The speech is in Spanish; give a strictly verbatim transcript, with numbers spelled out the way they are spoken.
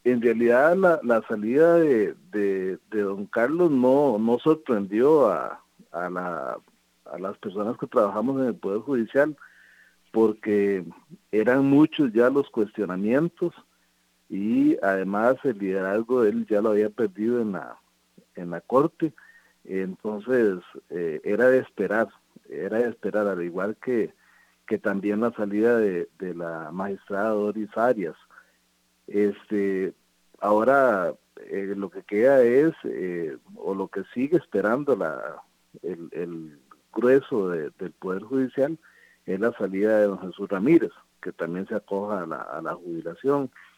en realidad la, la salida de, de, de don Carlos no, no sorprendió a, a, la, a las personas que trabajamos en el Poder Judicial, porque eran muchos ya los cuestionamientos y además el liderazgo de él ya lo había perdido en la, en la Corte. Entonces eh, era de esperar, era de esperar, al igual que, que también la salida de, de la magistrada Doris Arias. Este, ahora eh, lo que queda es, eh, o lo que sigue esperando la, el, el grueso de, del Poder Judicial, es la salida de don Jesús Ramírez, que también se acoja a la, a la jubilación.